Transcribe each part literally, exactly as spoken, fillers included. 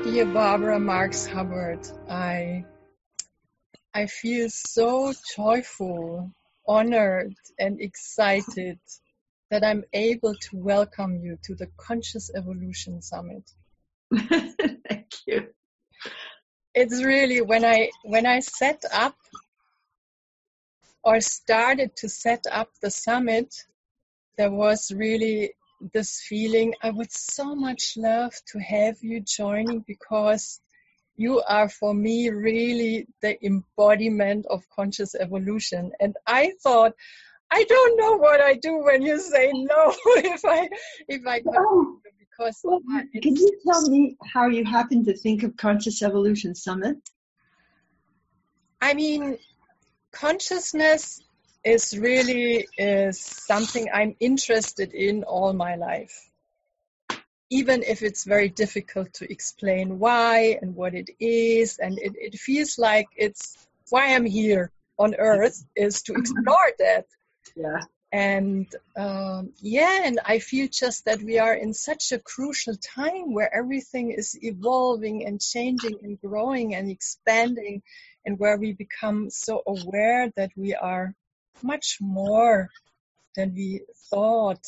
Dear Barbara Marx Hubbard, I I feel so joyful, honored, and excited that I'm able to welcome you to the Conscious Evolution Summit. Thank you. It's really when I when I set up or started to set up the summit, there was really this feeling I would so much love to have you joining, because you are for me really the embodiment of conscious evolution. And I thought, I don't know what I do when you say no, if I if I Oh, because well, can you tell me how you happen to think of Conscious Evolution Summit? I mean, consciousness is really is something I'm interested in all my life. Even if it's very difficult to explain why and what it is, and it, it feels like it's why I'm here on earth is to explore that. Yeah. And um, yeah, and I feel just that we are in such a crucial time where everything is evolving and changing and growing and expanding, and where we become so aware that we are much more than we thought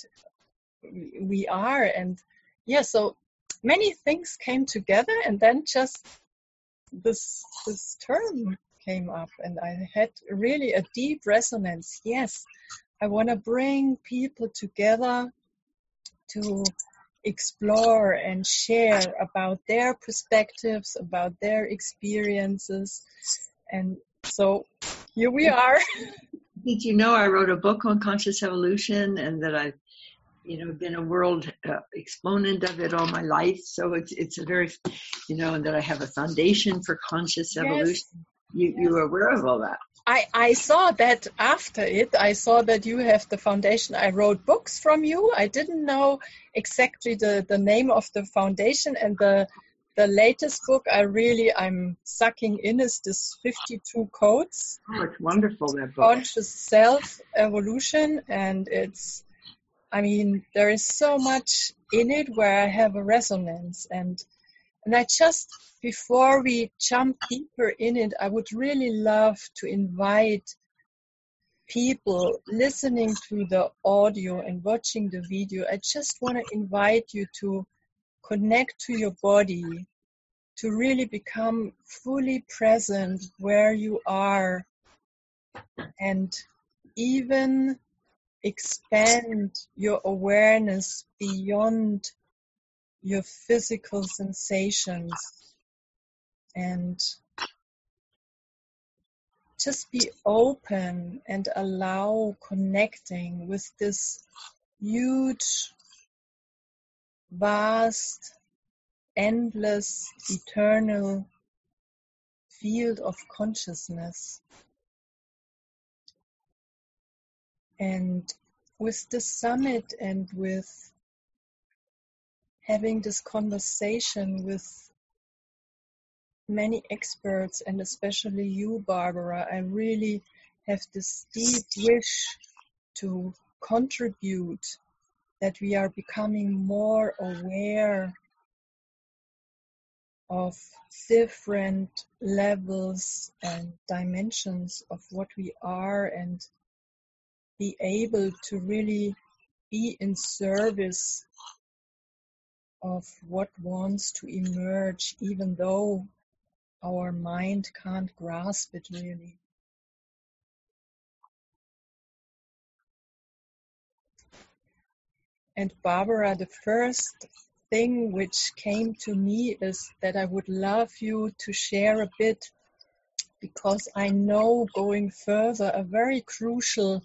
we are. And yeah, so many things came together, and then just this this term came up, and I had really a deep resonance. Yes, I want to bring people together to explore and share about their perspectives, about their experiences. And so here we are. Did you know I wrote a book on conscious evolution, and that I've, you know, been a world uh, exponent of it all my life? So it's it's a very, you know, and that I have a foundation for conscious Yes. evolution. You Yes. you were aware of all that? I, I saw that after it. I saw that you have the foundation. I wrote books from you. I didn't know exactly the, the name of the foundation. And the the latest book I really, I'm sucking in is this fifty-two Codes. Oh, it's wonderful, that book. Conscious Self Evolution. And it's, I mean, there is so much in it where I have a resonance. And And I just, before we jump deeper in it, I would really love to invite people listening to the audio and watching the video. I just want to invite you to connect to your body, to really become fully present where you are, and even expand your awareness beyond your physical sensations, and just be open and allow connecting with this huge, vast, endless, eternal field of consciousness. And with this summit and with having this conversation with many experts, and especially you, Barbara, I really have this deep wish to contribute that we are becoming more aware of different levels and dimensions of what we are, and be able to really be in service of what wants to emerge, even though our mind can't grasp it really. And Barbara, the first thing which came to me is that I would love you to share a bit, because I know going further, a very crucial,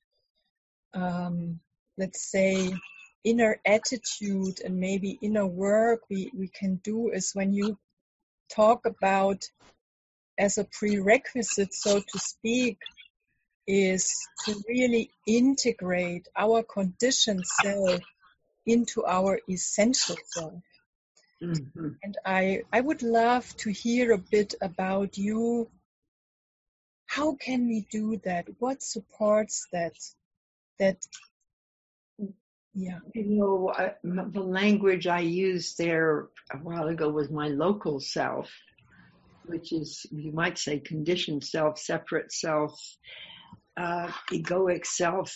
um, let's say, inner attitude and maybe inner work we, we can do is when you talk about, as a prerequisite, so to speak, is to really integrate our conditioned self into our essential self. Mm-hmm. And I, I would love to hear a bit about you. How can we do that? What supports that? That Yeah. You know, I, the language I used there a while ago was my local self, which is, you might say, conditioned self, separate self, uh, egoic self,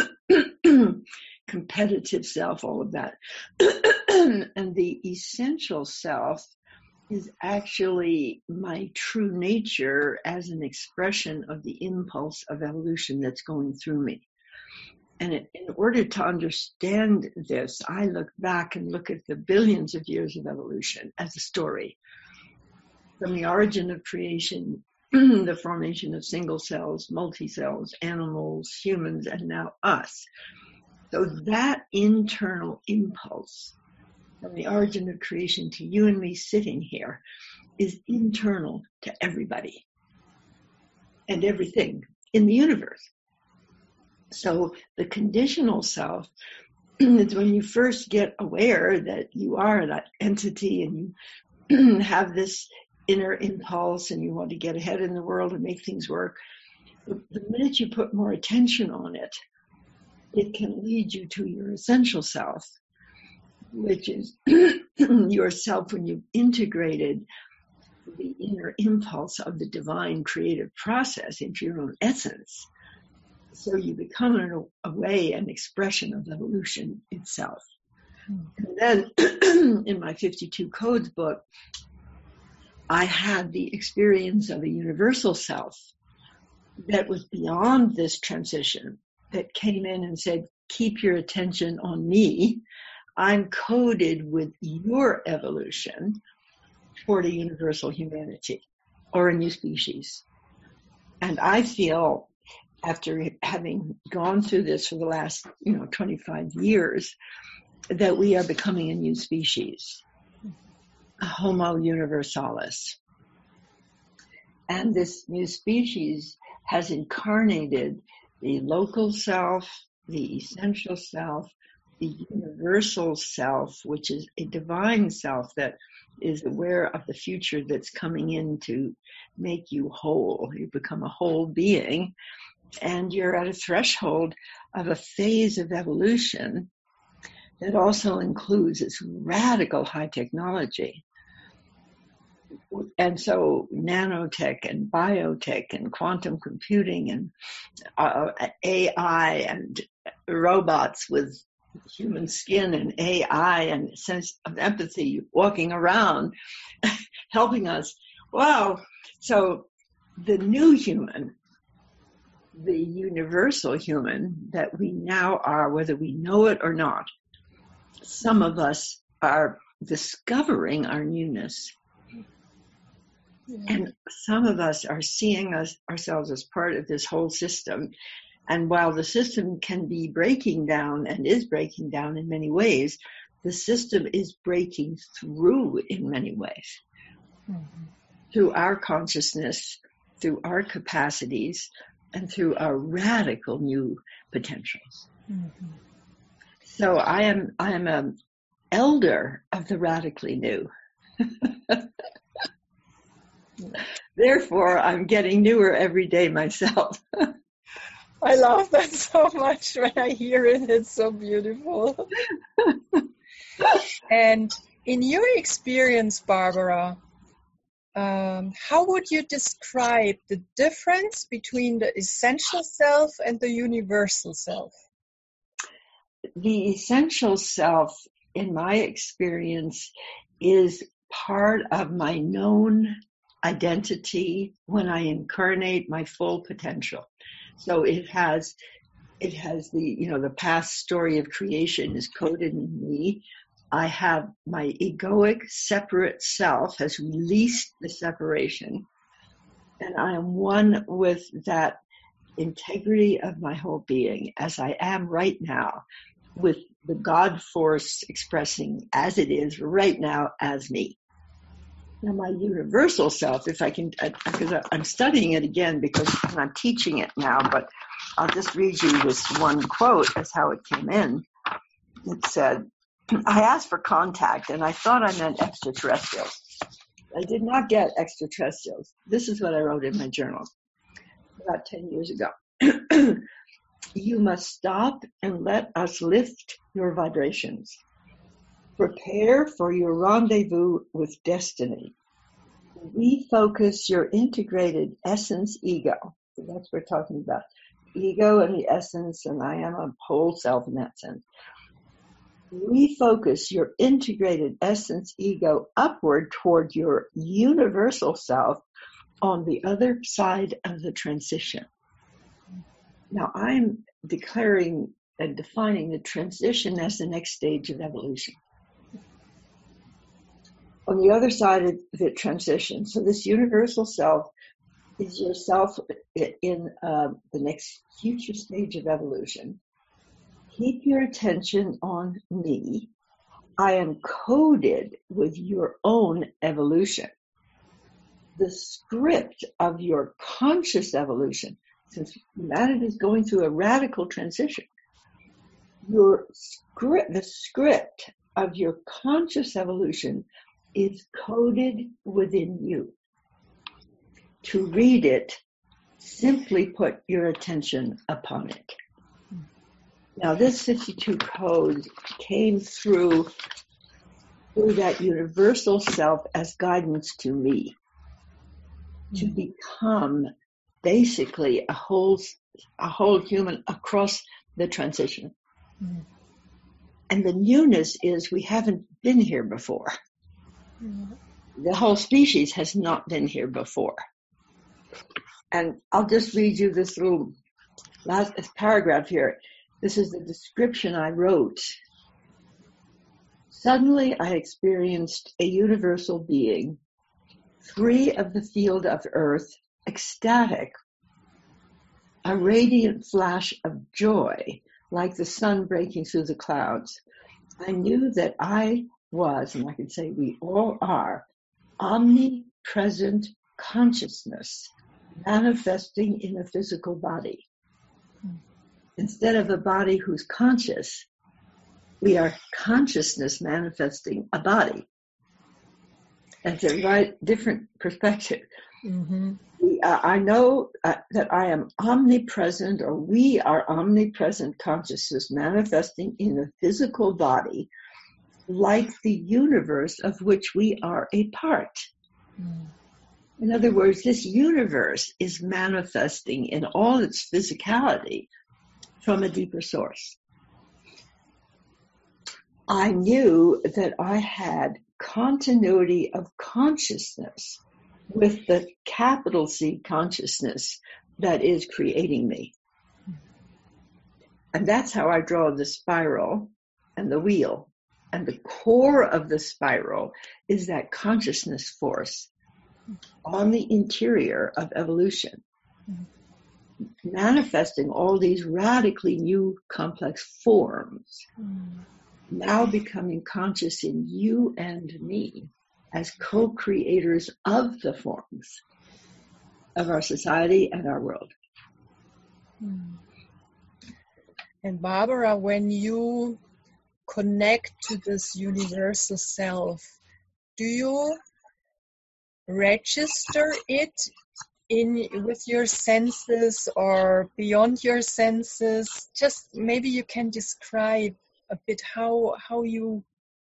competitive self, all of that. And the essential self is actually my true nature as an expression of the impulse of evolution that's going through me. And it, in order to understand this, I look back and look at the billions of years of evolution as a story. From the origin of creation, the formation of single cells, multi-cells, animals, humans, and now us. So that internal impulse from the origin of creation to you and me sitting here is internal to everybody and everything in the universe. So the conditional self is when you first get aware that you are that entity and you have this inner impulse and you want to get ahead in the world and make things work. The minute you put more attention on it, it can lead you to your essential self, which is yourself when you've integrated the inner impulse of the divine creative process into your own essence. So you become, in a way, an expression of evolution itself. And then in my fifty-two Codes book, I had the experience of a universal self that was beyond this transition, that came in and said, keep your attention on me. I'm coded with your evolution toward a universal humanity or a new species. And I feel, after having gone through this for the last, you know, twenty-five years, that we are becoming a new species, a Homo universalis. And this new species has incarnated the local self, the essential self, the universal self, which is a divine self that is aware of the future that's coming in to make you whole. You become a whole being. And you're at a threshold of a phase of evolution that also includes this radical high technology. And so nanotech and biotech and quantum computing and uh, A I and robots with human skin and A I and a sense of empathy walking around, helping us. Wow. So the new human, the universal human that we now are, whether we know it or not, some of us are discovering our newness. Yeah. And some of us are seeing us ourselves as part of this whole system. And while the system can be breaking down and is breaking down in many ways, the system is breaking through in many ways. Mm-hmm. Through our consciousness, through our capacities, and through our radical new potentials. Mm-hmm. So I am I am an elder of the radically new. Therefore, I'm getting newer every day myself. I love that so much when I hear it. It's so beautiful. And in your experience, Barbara, um, how would you describe the difference between the essential self and the universal self? The essential self, in my experience, is part of my known identity when I incarnate my full potential. So it has, it has the, you know, the past story of creation is coded in me. I have my egoic separate self has released the separation, and I am one with that integrity of my whole being as I am right now, with the God force expressing as it is right now as me. Now, my universal self, if I can, because I'm studying it again because I'm teaching it now, but I'll just read you this one quote as how it came in. It said, I asked for contact and I thought I meant extraterrestrials. I did not get extraterrestrials. This is what I wrote in my journal about ten years ago. You must stop and let us lift your vibrations. Prepare for your rendezvous with destiny. Refocus your integrated essence ego. So that's what we're talking about. Ego and the essence, and I am a whole self in that sense. Refocus your integrated essence ego upward toward your universal self on the other side of the transition. Now I'm declaring and defining the transition as the next stage of evolution. On the other side of the transition, so this universal self is yourself in uh, the next future stage of evolution. Keep your attention on me. I am coded with your own evolution. The script of your conscious evolution, since humanity is going through a radical transition, your script, the script of your conscious evolution is coded within you. To read it, simply put your attention upon it. Now, this fifty-two code came through, through that universal self as guidance to me, to become basically a whole, a whole human across the transition. Mm. And the newness is we haven't been here before. Mm. The whole species has not been here before. And I'll just read you this little last paragraph here. This is the description I wrote. Suddenly I experienced a universal being, free of the field of earth, ecstatic, a radiant flash of joy, like the sun breaking through the clouds. I knew that I was, and I can say we all are, omnipresent consciousness manifesting in a physical body. Instead of a body who's conscious, we are consciousness manifesting a body. That's a right different perspective. Mm-hmm. We, uh, I know uh, that I am omnipresent, or we are omnipresent consciousness manifesting in a physical body, like the universe of which we are a part. Mm. In other words, this universe is manifesting in all its physicality from a deeper source. I knew that I had continuity of consciousness with the capital C consciousness that is creating me. And that's how I draw the spiral and the wheel. And the core of the spiral is that consciousness force on the interior of evolution, manifesting all these radically new complex forms, now becoming conscious in you and me as co-creators of the forms of our society and our world. And Barbara, when you connect to this universal self, do you register it in with your senses or beyond your senses? Just maybe you can describe a bit how how you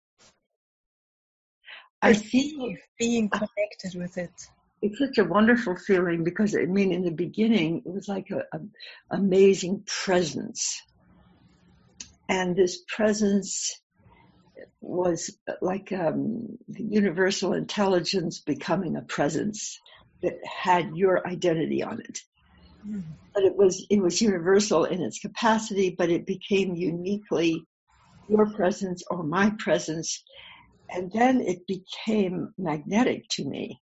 I feel being connected with it. It's such a wonderful feeling because, I mean, in the beginning, it was like a, a amazing presence. And this presence was like um, the universal intelligence becoming a presence that had your identity on it. Mm. But it was it was universal in its capacity, but it became uniquely your presence or my presence. And then it became magnetic to me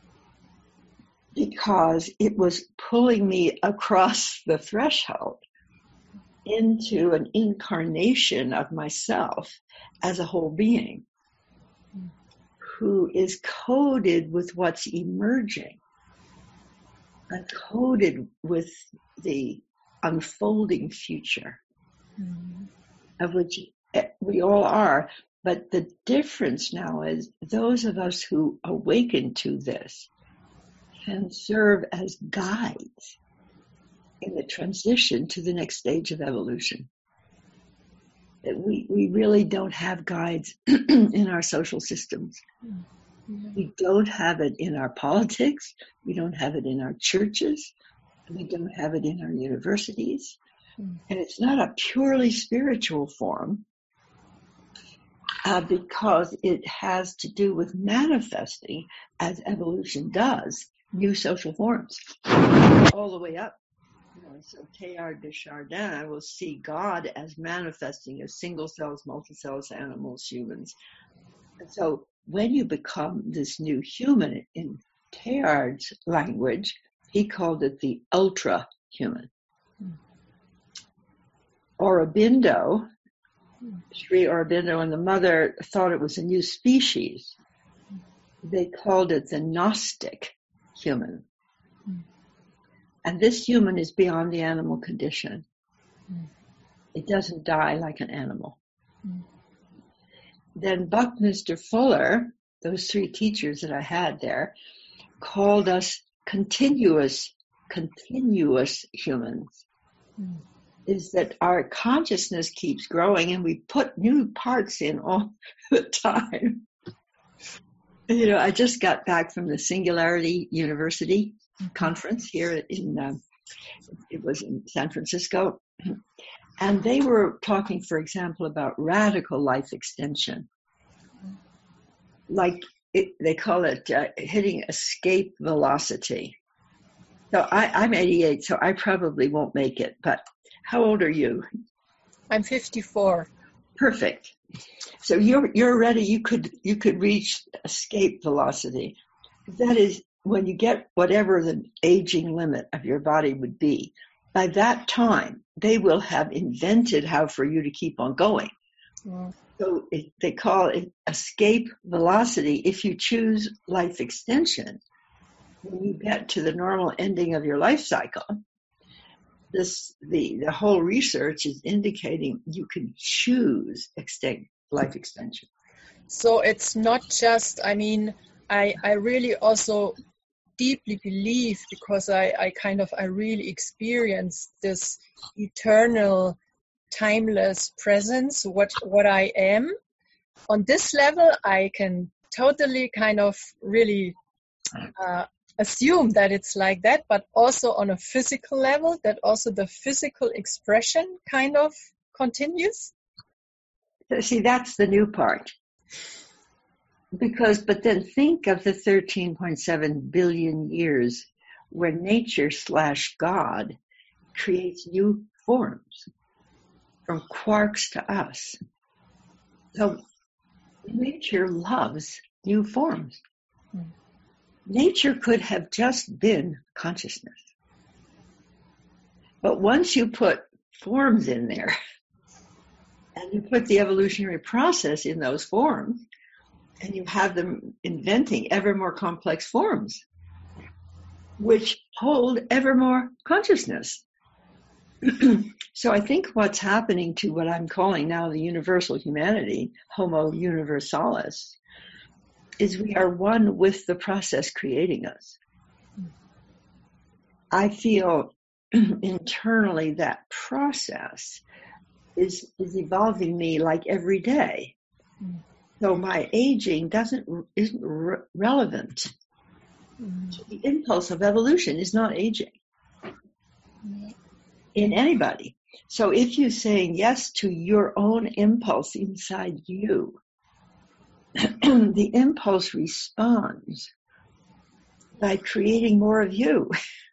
because it was pulling me across the threshold into an incarnation of myself as a whole being who is coded with what's emerging and coded with the unfolding future mm-hmm. of which we all are. But the difference now is those of us who awaken to this can serve as guides in the transition to the next stage of evolution. That we, we really don't have guides in our social systems. Mm-hmm. We don't have it in our politics. We don't have it in our churches. We don't have it in our universities. Mm-hmm. And it's not a purely spiritual form uh, because it has to do with manifesting, as evolution does, new social forms all the way up. You know, so Teilhard de Chardin will see God as manifesting as single cells, multicells, animals, humans. And so when you become this new human, in Teilhard's language, he called it the ultra-human. Mm. Aurobindo, mm. Sri Aurobindo and the mother thought it was a new species. They called it the Gnostic human. Mm. And this human is beyond the animal condition. Mm. It doesn't die like an animal. Mm. Then Buckminster Fuller, those three teachers that I had there, called us continuous, continuous humans. Mm. Is that our consciousness keeps growing and we put new parts in all the time. You know, I just got back from the Singularity University conference here in, uh, it was in San Francisco. And they were talking, for example, about radical life extension. Like it, they call it uh, hitting escape velocity. So I, I'm eighty-eight, so I probably won't make it. But how old are you? I'm fifty-four. Perfect. So you're you're ready. You could you could reach escape velocity. That is when you get whatever the aging limit of your body would be. By that time, they will have invented how for you to keep on going. Mm. So it, they call it escape velocity. If you choose life extension, when you get to the normal ending of your life cycle, this the, the whole research is indicating you can choose extend, life extension. So it's not just, I mean, I, I really also deeply believe, because I, I kind of, I really experience this eternal, timeless presence, what, what I am. On this level, I can totally kind of really uh, assume that it's like that, but also on a physical level, that also the physical expression kind of continues. See, that's the new part. Because, but then think of the thirteen point seven billion years where nature slash God creates new forms from quarks to us. So nature loves new forms. Mm. Nature could have just been consciousness. But once you put forms in there and you put the evolutionary process in those forms, and you have them inventing ever more complex forms, which hold ever more consciousness. So I think what's happening to what I'm calling now the universal humanity, Homo universalis, is we are one with the process creating us. I feel internally that process is, is evolving me like every day. So my aging doesn't isn't re- relevant. Mm-hmm. So the impulse of evolution is not aging mm-hmm. in anybody. So if you're saying yes to your own impulse inside you, the impulse responds by creating more of you.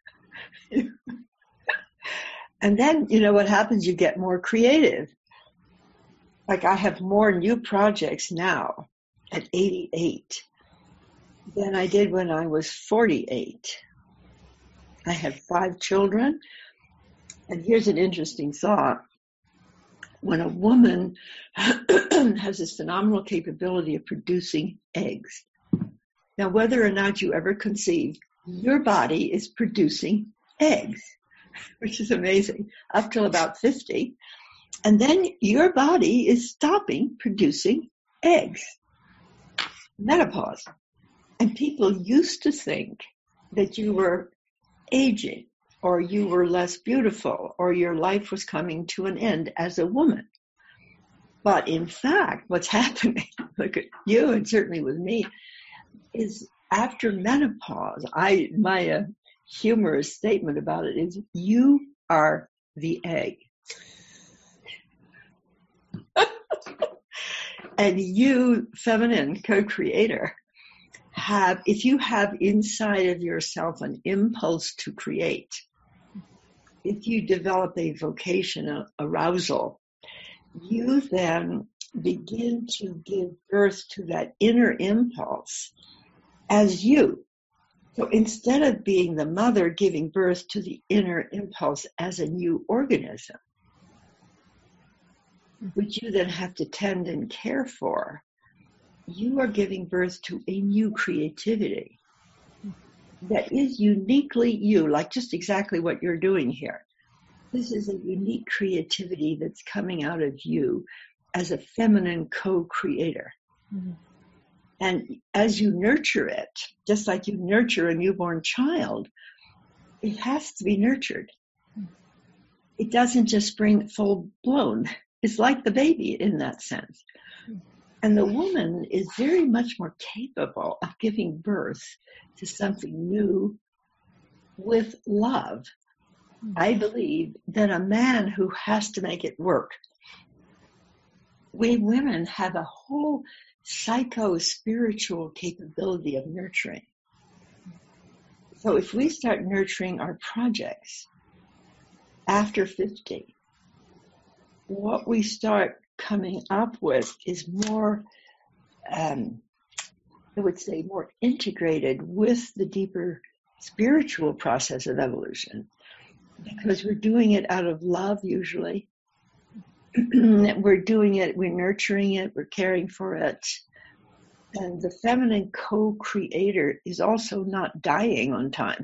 And then, you know what happens? You get more creative. Like I have more new projects now at eighty-eight than I did when I was forty-eight. I have five children. And here's an interesting thought. When a woman has this phenomenal capability of producing eggs, now whether or not you ever conceive, your body is producing eggs, which is amazing, up till about fifty. And then your body is stopping producing eggs. Menopause. And people used to think that you were aging. or you were less beautiful, or your life was coming to an end as a woman. But in fact, what's happening, look at you and certainly with me, is after menopause, I my uh, humorous statement about it is, you are the egg. And you, feminine co-creator, have, if you have inside of yourself an impulse to create, if you develop a vocation, a arousal, you then begin to give birth to that inner impulse as you. So instead of being the mother giving birth to the inner impulse as a new organism, which you then have to tend and care for, you are giving birth to a new creativity that is uniquely you, like just exactly what you're doing here. This is a unique creativity that's coming out of you as a feminine co-creator. Mm-hmm. And as you nurture it, just like you nurture a newborn child, it has to be nurtured. It doesn't just spring full blown. It's like the baby in that sense. And the woman is very much more capable of giving birth to something new with love, I believe, than a man who has to make it work. We women have a whole psycho-spiritual capability of nurturing. So if we start nurturing our projects after fifty, what we start coming up with is more, um, I would say, more integrated with the deeper spiritual process of evolution, because we're doing it out of love usually. We're doing it, we're nurturing it, we're caring for it. And the feminine co-creator is also not dying on time.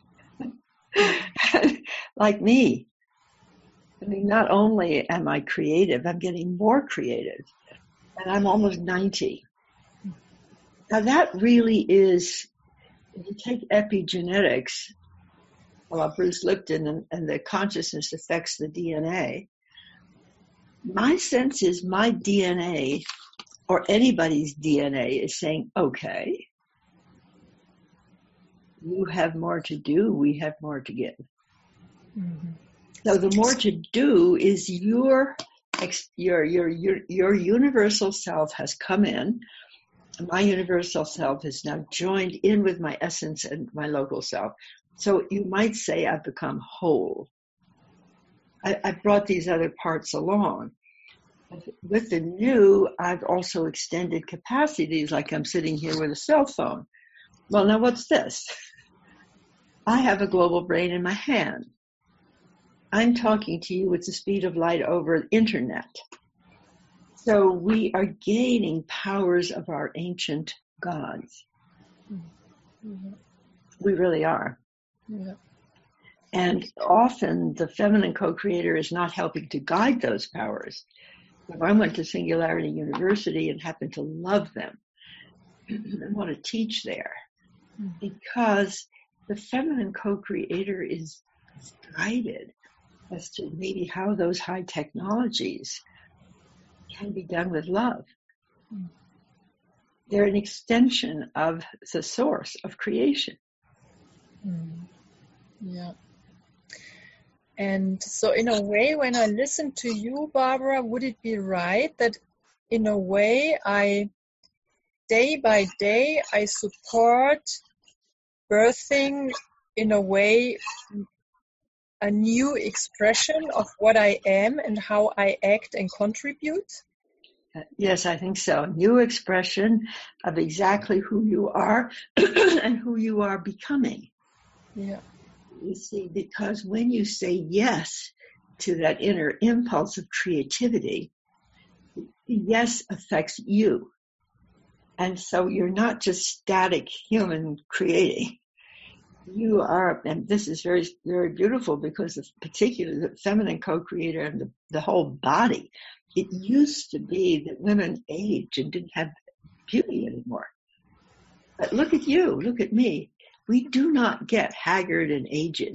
Like me. I mean, not only am I creative, I'm getting more creative. And I'm almost ninety. Now that really is, if you take epigenetics, well, Bruce Lipton, and, and the consciousness affects the D N A, my sense is my D N A, or anybody's D N A, is saying, okay, you have more to do, we have more to give. Mm-hmm. So the more to do is your, your, your, your, your universal self has come in. My universal self is now joined in with my essence and my local self. So you might say I've become whole. I, I brought these other parts along. With the new, I've also extended capacities, like I'm sitting here with a cell phone. Well, now what's this? I have a global brain in my hand. I'm talking to you with the speed of light over the internet. So we are gaining powers of our ancient gods. Mm-hmm. We really are. Yeah. And often the feminine co-creator is not helping to guide those powers. If I went to Singularity University and happened to love them, I want to teach there, because the feminine co-creator is guided as to maybe how those high technologies can be done with love. They're an extension of the source of creation. Mm. Yeah. And so in a way, when I listen to you, Barbara, would it be right that in a way I, day by day, I support birthing in a way a new expression of what I am and how I act and contribute? Yes, I think so. New expression of exactly who you are and who you are becoming. Yeah. You see, because when you say yes to that inner impulse of creativity, yes affects you. And so you're not just static human creating. You are, and this is very, very beautiful, because of particularly the feminine co-creator and the, the whole body. It used to be that women aged and didn't have beauty anymore. But look at you, look at me. We do not get haggard and aged.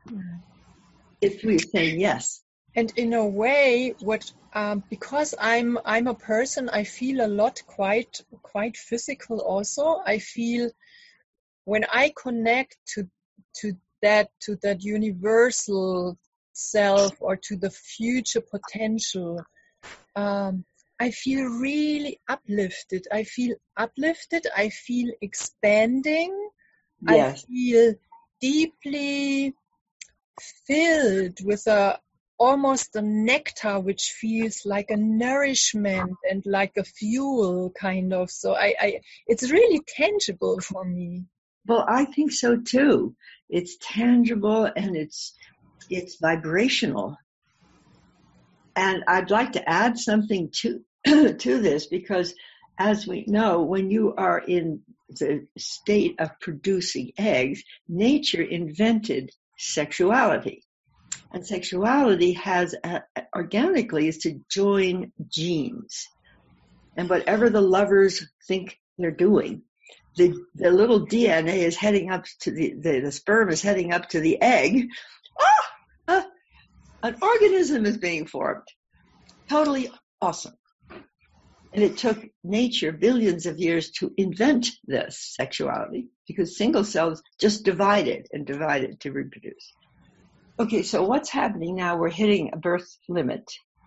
if we're saying yes. And in a way, what um, because I'm I'm a person, I feel a lot quite quite physical also. I feel when I connect to to that to that universal self or to the future potential, um, I feel really uplifted. I feel uplifted. I feel expanding. Yes. I feel deeply filled with a almost a nectar which feels like a nourishment and like a fuel kind of. So I, I it's really tangible for me. Well, I think so too. It's tangible and it's it's vibrational. And I'd like to add something to to this, because as we know, when you are in the state of producing eggs, nature invented sexuality. And sexuality has, uh, organically, is to join genes. And whatever the lovers think they're doing, the, the little D N A is heading up to the, the, the sperm is heading up to the egg. Ah! Uh, an organism is being formed. Totally awesome. And it took nature billions of years to invent this sexuality, because single cells just divided and divided to reproduce. Okay, so what's happening now? We're hitting a birth limit.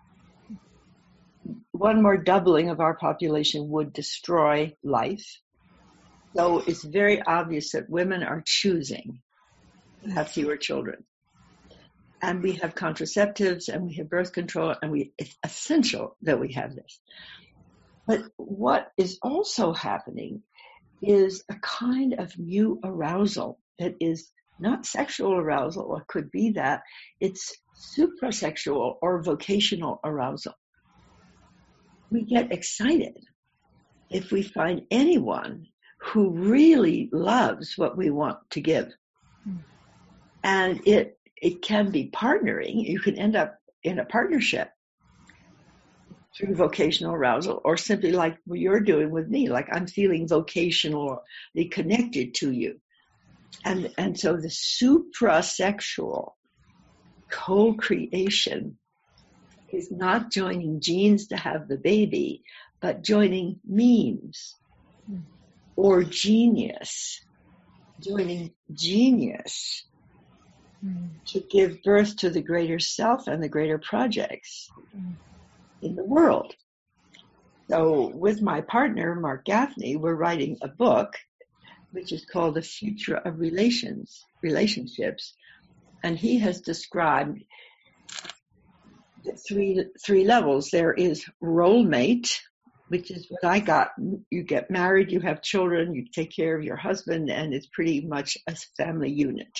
One more doubling of our population would destroy life. So it's very obvious that women are choosing to have fewer children. And we have contraceptives and we have birth control, and we, it's essential that we have this. But what is also happening is a kind of new arousal that is not sexual arousal, or could be that. It's suprasexual or vocational arousal. We get excited if we find anyone who really loves what we want to give. Mm. And it it can be partnering. You can end up in a partnership through vocational arousal, or simply like what you're doing with me, like I'm feeling vocationally connected to you. And and so the suprasexual co-creation is not joining genes to have the baby, but joining memes or genius, joining genius mm. to give birth to the greater self and the greater projects mm. in the world. So with my partner, Mark Gaffney, we're writing a book which is called The Future of Relations, Relationships. And he has described the three, three levels. There is role mate, which is what I got. You get married, you have children, you take care of your husband, and it's pretty much a family unit.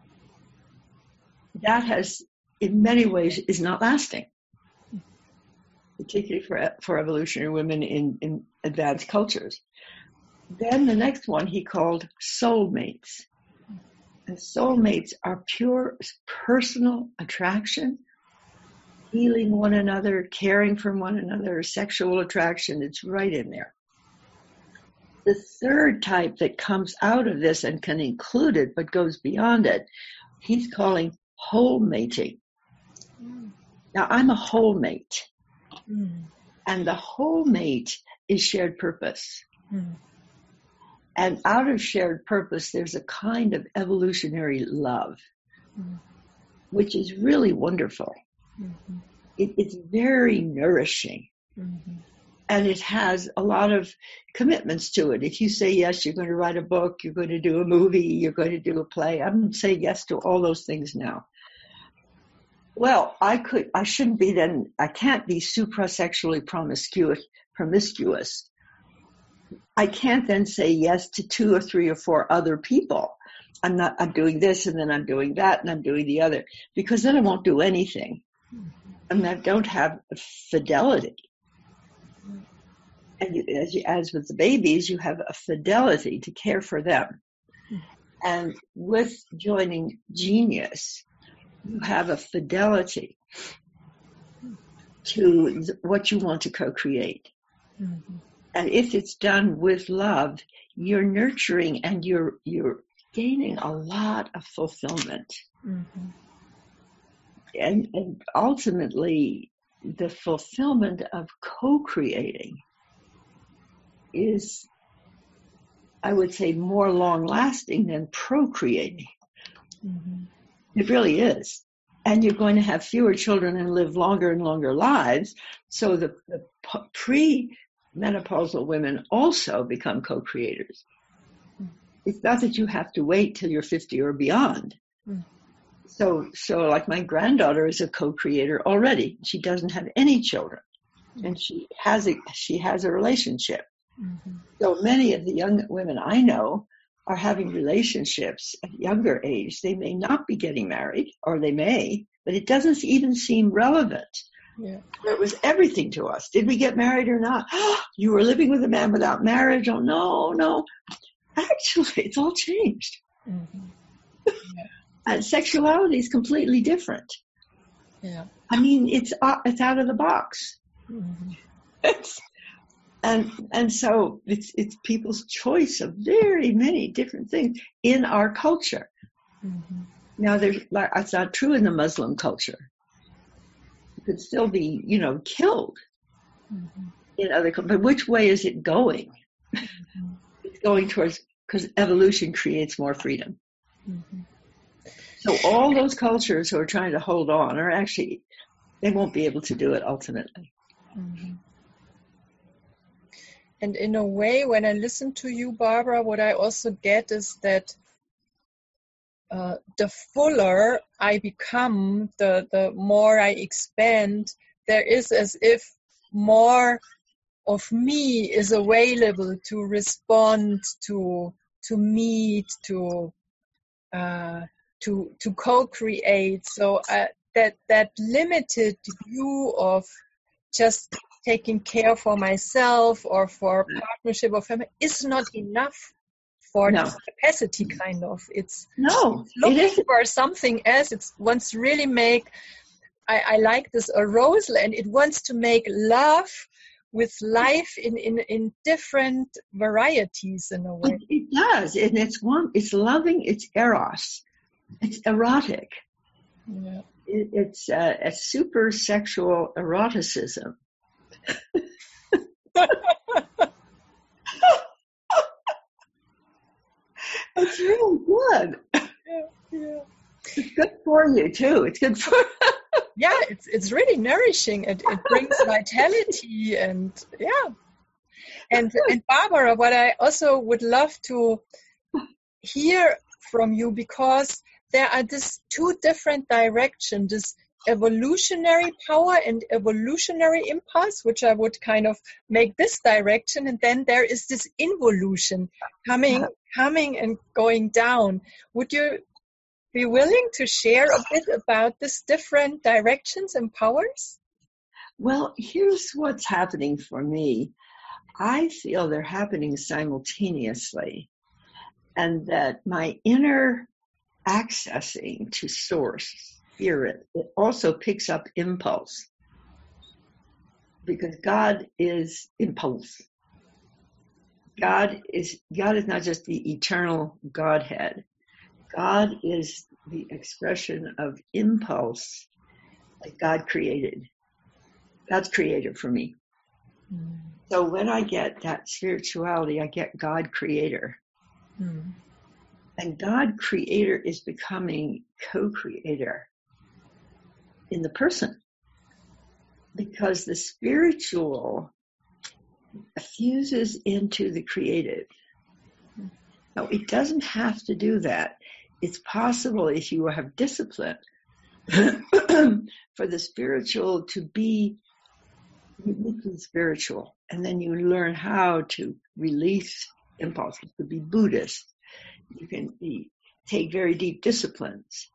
That has, in many ways, is not lasting, particularly for, for evolutionary women in, in advanced cultures. Then the next one he called soulmates. And soulmates are pure personal attraction, healing one another, caring for one another, sexual attraction. It's right in there. The third type that comes out of this and can include it but goes beyond it, he's calling whole mating. Mm. Now, I'm a whole mate. Mm. And the whole mate is shared purpose. Mm. And out of shared purpose, there's a kind of evolutionary love, mm-hmm. which is really wonderful. Mm-hmm. It, it's very nourishing. Mm-hmm. And it has a lot of commitments to it. If you say yes, you're going to write a book, you're going to do a movie, you're going to do a play. I'm going to say yes to all those things now. Well, I could, I shouldn't be then, I can't be suprasexually promiscuous, promiscuous. I can't then say yes to two or three or four other people. I'm not, I'm doing this and then I'm doing that and I'm doing the other, because then I won't do anything. And I don't have fidelity. And you, as, you, as with the babies, you have a fidelity to care for them. And with joining genius, you have a fidelity to what you want to co-create. Mm-hmm. And if it's done with love, you're nurturing and you're you're gaining a lot of fulfillment. Mm-hmm. And, and ultimately, the fulfillment of co-creating is, I would say, more long-lasting than procreating. Mm-hmm. It really is. And you're going to have fewer children and live longer and longer lives. So the, the pre-menopausal women also become co-creators. Mm-hmm. It's not that you have to wait till you're fifty or beyond. Mm-hmm. So, so like my granddaughter is a co-creator already. She doesn't have any children, and she has a she has a relationship. Mm-hmm. So many of the young women I know are having relationships at a younger age. They may not be getting married, or they may, but it doesn't even seem relevant. Yeah. It was everything to us. Did we get married or not? Oh, you were living with a man without marriage. Oh, no, no. Actually, it's all changed. Mm-hmm. Yeah. And sexuality is completely different. Yeah. I mean, it's uh, it's out of the box. Mm-hmm. It's, and and so it's it's people's choice of very many different things in our culture. Mm-hmm. Now, there's like it's not true in the Muslim culture. You could still be, you know, killed mm-hmm. in other. But which way is it going? Mm-hmm. It's going towards, because evolution creates more freedom. Mm-hmm. So all those cultures who are trying to hold on are actually, they won't be able to do it ultimately. Mm-hmm. And in a way, when I listen to you, Barbara, what I also get is that uh, the fuller I become, the, the more I expand, there is as if more of me is available to respond, to to meet, to uh, to to co-create. So uh, that that limited view of just taking care for myself or for partnership or family is not enough for no. this capacity, kind of. It's, no, it's looking it for something else. It wants to really make, I, I like this arousal, and it wants to make love with life in, in, in different varieties in a way. It, it does, and it's one, it's loving, it's eros, it's erotic. Yeah. It, it's uh, a super sexual eroticism. It's really good. Yeah, yeah. It's good for you too. It's good for. Yeah, it's it's really nourishing. It it brings vitality and yeah. And and Barbara, what I also would love to hear from you, because there are these two different directions, this evolutionary power and evolutionary impulse, which I would kind of make this direction, and then there is this involution coming yeah. coming and going down. Would you be willing to share a bit about these different directions and powers? Well, here's what's happening for me. I feel they're happening simultaneously, and that my inner accessing to source, spirit, it also picks up impulse, because God is impulse. God is God is not just the eternal Godhead. God is the expression of impulse that God created. God's creator for me. Mm. So when I get that spirituality, I get God creator. Mm. And God creator is becoming co-creator in the person, because the spiritual fuses into the creative. Now, it doesn't have to do that. It's possible, if you have discipline, for the spiritual to be uniquely spiritual. And then you learn how to release impulses. You could be Buddhist. You can be, take very deep disciplines.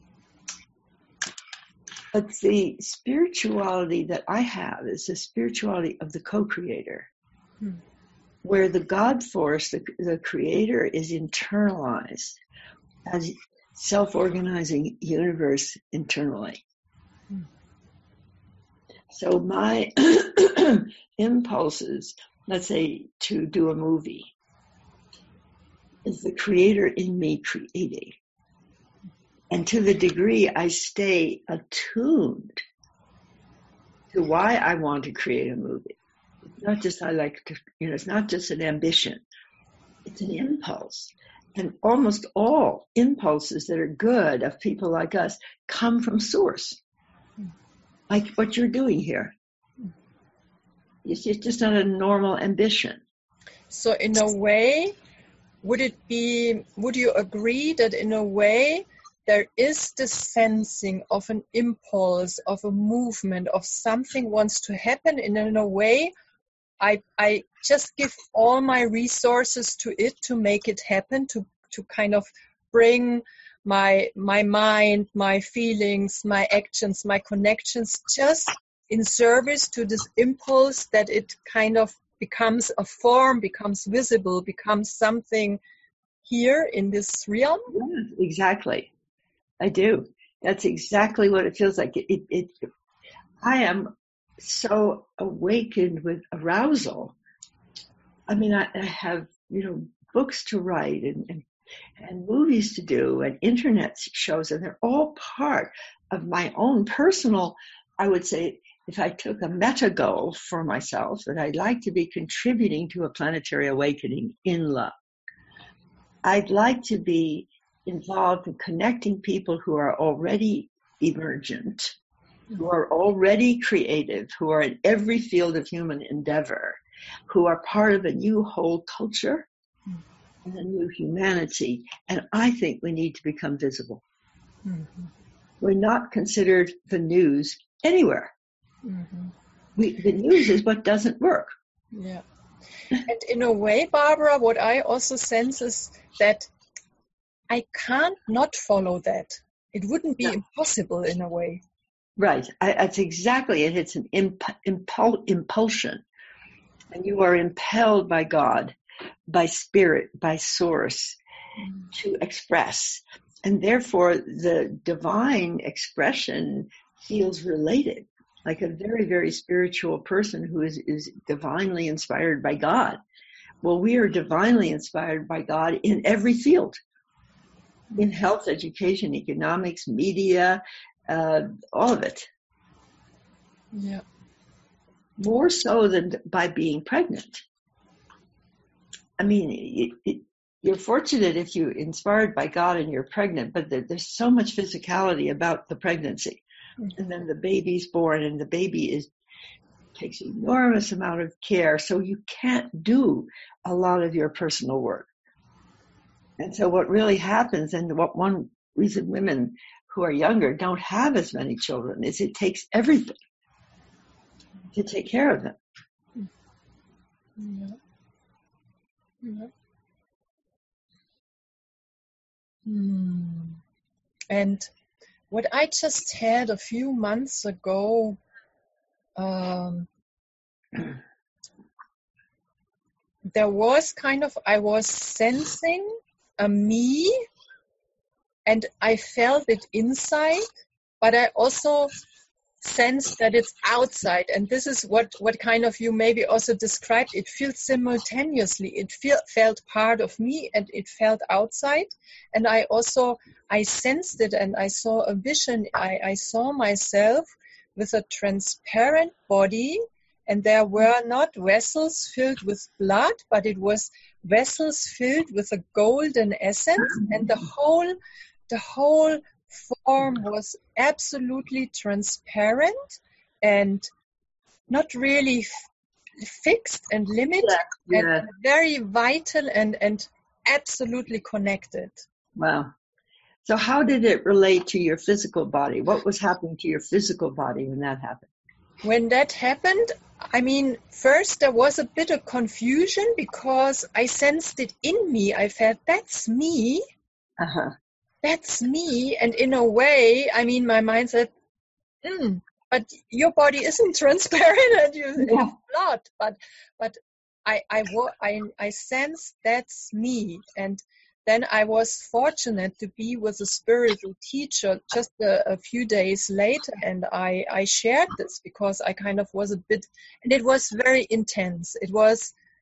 But the spirituality that I have is the spirituality of the co-creator, hmm. where the God force, the, the creator, is internalized as self-organizing universe internally. Hmm. So my impulses, let's say to do a movie, is the creator in me creating. And to the degree I stay attuned to why I want to create a movie, it's not just I like to, you know, it's not just an ambition. It's an impulse. And almost all impulses that are good of people like us come from source. Like what you're doing here. It's just not a normal ambition. So in a way, would it be, would you agree that in a way there is this sensing of an impulse, of a movement, of something wants to happen, and in a way I I just give all my resources to it to make it happen, to to kind of bring my my mind, my feelings, my actions, my connections just in service to this impulse, that it kind of becomes a form, becomes visible, becomes something here in this realm? Yes, exactly. I do. That's exactly what it feels like. It, it, it I am so awakened with arousal. I mean, I, I have, you know, books to write and, and and movies to do and internet shows, and they're all part of my own personal, I would say, if I took a meta goal for myself, that I'd like to be contributing to a planetary awakening in love. I'd like to be involved in connecting people who are already emergent, who are already creative, who are in every field of human endeavor, who are part of a new whole culture and a new humanity. And I think we need to become visible. Mm-hmm. We're not considered the news anywhere. Mm-hmm. We, the news is what doesn't work. Yeah. And in a way, Barbara, what I also sense is that I can't not follow that. It wouldn't be no. impossible in a way. Right. I, that's exactly it. It's an imp, impul, impulsion. And you are impelled by God, by spirit, by source, mm. to express. And therefore, the divine expression feels related, like a very, very spiritual person who is, is divinely inspired by God. Well, we are divinely inspired by God in every field. In health, education, economics, media, uh, all of it. Yeah. More so than by being pregnant. I mean, it, it, you're fortunate if you're inspired by God and you're pregnant, but there, there's so much physicality about the pregnancy. Mm-hmm. And then the baby's born, and the baby is takes enormous amount of care, so you can't do a lot of your personal work. And so what really happens, and what one reason women who are younger don't have as many children, is it takes everything to take care of them. Yeah. Yeah. Hmm. And what I just had a few months ago, um, there was kind of, I was sensing a me, and I felt it inside, but I also sensed that it's outside. And this is what, what kind of you maybe also described. It feels simultaneously. It feel, felt part of me, and it felt outside. And I also, I sensed it, and I saw a vision. I, I saw myself with a transparent body, and there were not vessels filled with blood, but it was vessels filled with a golden essence, and the whole, the whole form was absolutely transparent and not really f- fixed and limited, yeah, yeah. and very vital and, and absolutely connected. Wow. So how did it relate to your physical body? What was happening to your physical body when that happened? When that happened, I mean, first there was a bit of confusion because I sensed it in me. I felt, that's me. Uh-huh. That's me. And in a way, I mean, my mind said, mm, but your body isn't transparent and you yeah. have blood. But but I, I, I, I sensed that's me. And then I was fortunate to be with a spiritual teacher just a, a few days later, and I, I shared this because I kind of was a bit, and it was very intense. It was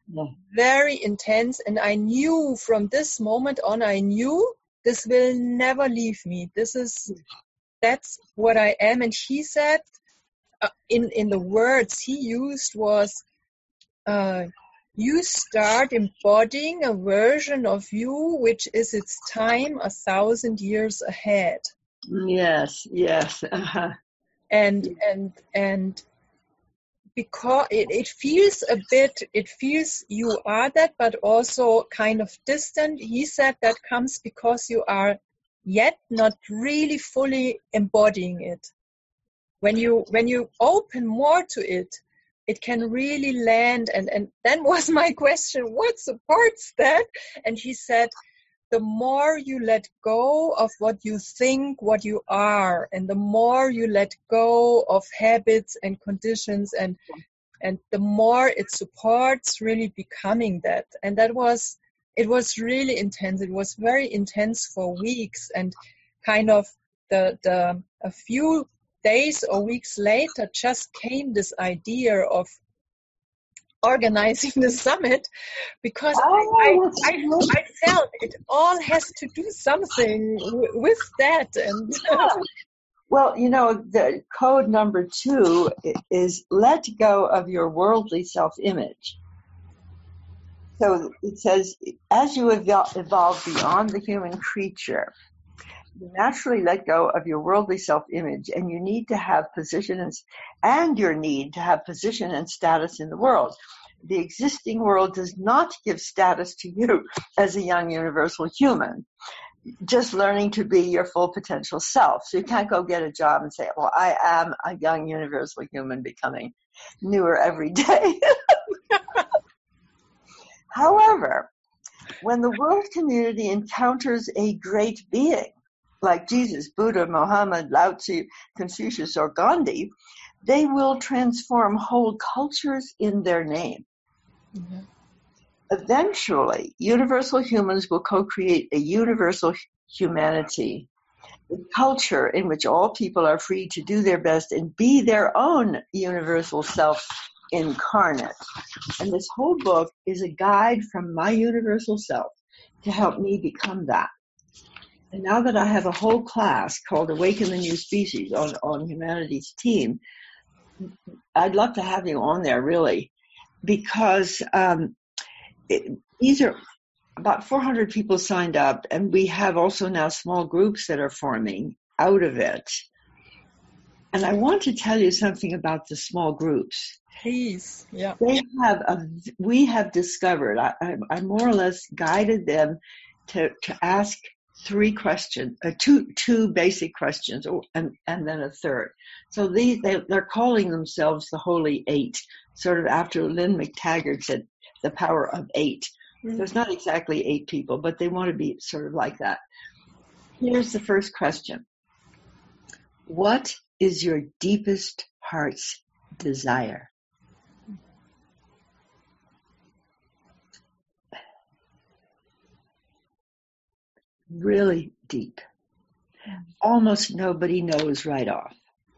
Yeah. very intense. And I knew from this moment on, I knew this will never leave me. This is, that's what I am. And he said, uh, in, in the words he used was, uh, you start embodying a version of you, which is its time a thousand years ahead. Yes, yes. Uh-huh. And, and, and, because it, it feels a bit, it feels you are that, but also kind of distant. He said that comes because you are yet not really fully embodying it. When you when you open more to it, it can really land. And, and then was my question, what supports that? And he said, the more you let go of what you think, what you are, and the more you let go of habits and conditions, and and the more it supports really becoming that. And that was, it was really intense. It was very intense for weeks, and kind of the the a few days or weeks later just came this idea of organizing the summit, because Oh, I, I, I felt it all has to do something w- with that. And yeah. Well, you know, the code number two is let go of your worldly self-image. So it says, as you evol- evolve beyond the human creature, you naturally let go of your worldly self-image, and you need to have position and, and your need to have position and status in the world. The existing world does not give status to you as a young universal human, just learning to be your full potential self. So you can't go get a job and say, well, I am a young universal human becoming newer every day. However, when the world community encounters a great being, like Jesus, Buddha, Muhammad, Lao Tzu, Confucius, or Gandhi, they will transform whole cultures in their name. Mm-hmm. Eventually, universal humans will co-create a universal humanity, a culture in which all people are free to do their best and be their own universal self incarnate. And this whole book is a guide from my universal self to help me become that. And now that I have a whole class called Awaken the New Species on, on Humanity's Team, I'd love to have you on there, really, because um, it, these are about four hundred people signed up, and we have also now small groups that are forming out of it. And I want to tell you something about the small groups. Please, yeah. They have a, we have discovered, I, I, I more or less guided them to, to ask three questions, uh, two two basic questions, or, and, and then a third. So these, they, they're calling themselves the Holy Eight, sort of after Lynn McTaggart said, the power of eight. Mm-hmm. So it's not exactly eight people, but they want to be sort of like that. Here's the first question. What is your deepest heart's desire? Really deep. Almost nobody knows right off.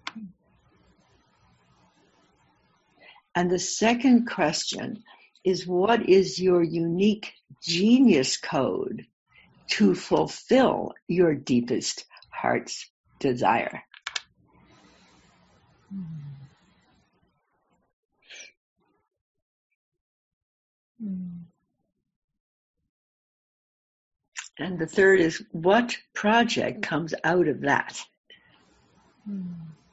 And the second question is, what is your unique genius code to fulfill your deepest heart's desire? Mm. And the third is, what project comes out of that? Mm.